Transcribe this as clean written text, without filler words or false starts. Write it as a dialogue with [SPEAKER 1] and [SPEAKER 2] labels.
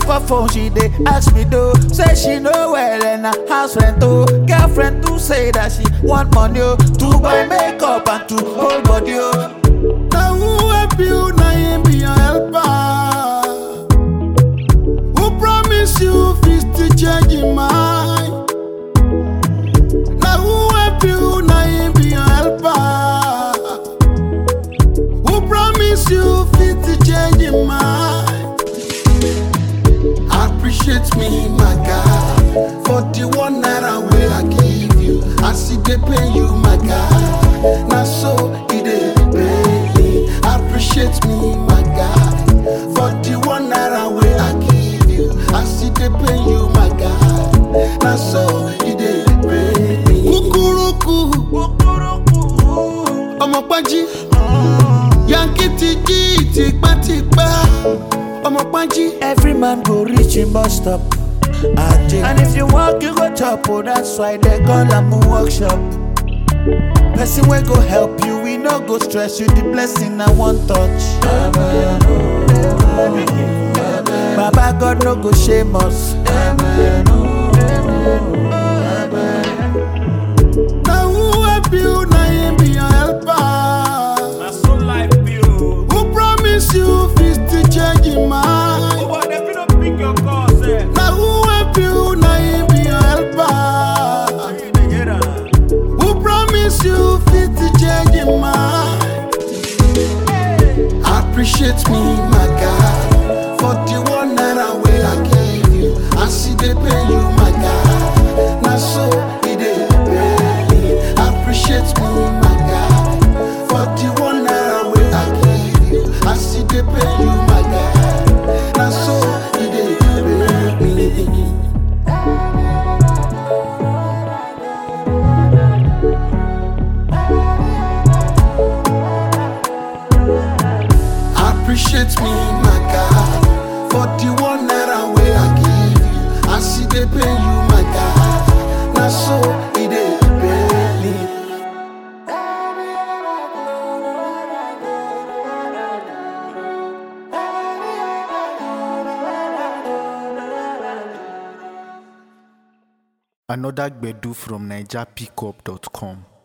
[SPEAKER 1] for phone, she dey ask me though. Say she know well and her house rent oh. Girlfriend too say that she want money oh, to buy makeup and to hold body oh.
[SPEAKER 2] Now who help you, now him be your helper. Who promise you fist to change your mind? Now who help you, now him be your helper. Who promise you fist to change your mind? Appreciate me, my God, for the 1 naira way I give you. I see they pay you, my God. Now so it dey pay me. Appreciate me, my God, for the 1 naira way I give you. I see they pay you, my God. Now so it dey pay me. Kukuruku, ọmọ Panji, Yankee tiji tipa. ọmọ Panji.
[SPEAKER 1] Every man go reach him bus stop. And if you walk, you go chop. Oh, that's why they call am a workshop. Person wey go help you, we no go stress you. The blessing I want touch. Baba God no go shame us.
[SPEAKER 2] Now who help you, now him be your helper.
[SPEAKER 3] Na so life be o.
[SPEAKER 2] Who promise you fist to change your mind?
[SPEAKER 3] Oh, but they fit no pick your calls, eh?
[SPEAKER 2] Now who help you, now him be your helper.
[SPEAKER 3] You dey hear am?
[SPEAKER 2] Who promise you fit to change your mind? Appreciate me, my God, for the 1 naira way I give you. I see they pay you, my God. Now so it dey pay me. Appreciate me, my God, for the 1 naira way I give you. I see they pay you, my God. Now so it dey pay me. Appreciate me, my God, for the 1 naira way I give you. I see they pay you, my God. Now so it dey pay me.
[SPEAKER 1] Another Gbedu from NigerPickup.com.